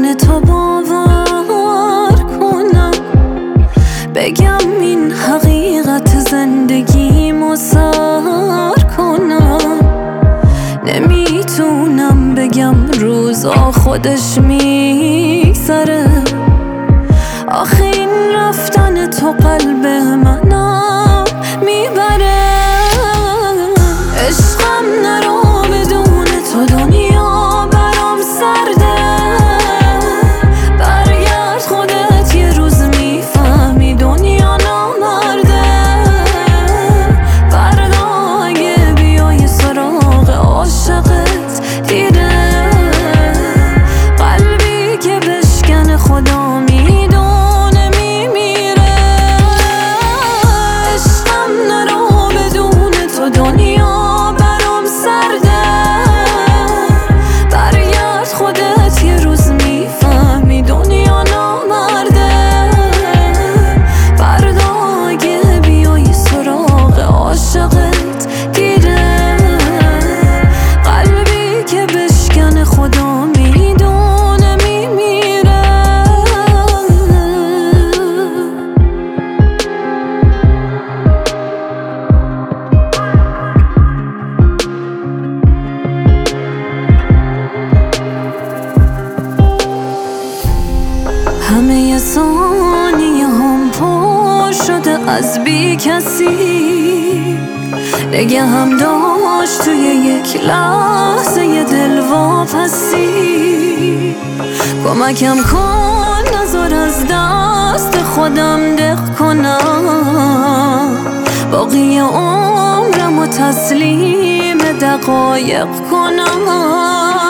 بدون تو باور کنم، بگم این حقیقت زندگیمو سر کنم. نمیتونم بگم روزا خودش میگذره، آخه این رفتن تو قلب منم میبره. عشقم نرو بدون تو دنیا برام سرده، برگرد خودت یه روز میفهمی دنیا نامرده. فردا اگه بیای سراغ عاشقت دیره، قلبی که بشکن خدا میدونه میمیره. عشقم نرو بدون تو دنیا برام سرده، برگرد خودت یه روز میفهمی دنیا نامرده. فردا اگه بیای سراغ عاشقت دیره، قلبی که بشکن خدا میدونه میمیره. همه ثانیه هم پر شده از بی کسی، نگه هم داشت توی یک لحظه دلواپسی. کمکم کن نذار از دست خودم دق کنم، باقی عمرمو تسلیم دقایق کنم.